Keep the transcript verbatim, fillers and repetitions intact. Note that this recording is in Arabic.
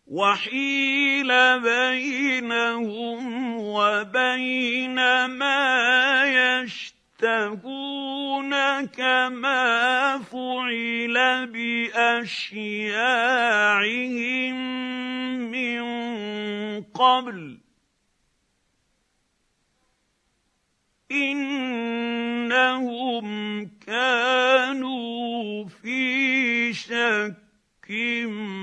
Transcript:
وحيل بينهم وبين ما يشتهون كما فعل بأشياعهم من قبل إنهم كانوا في شك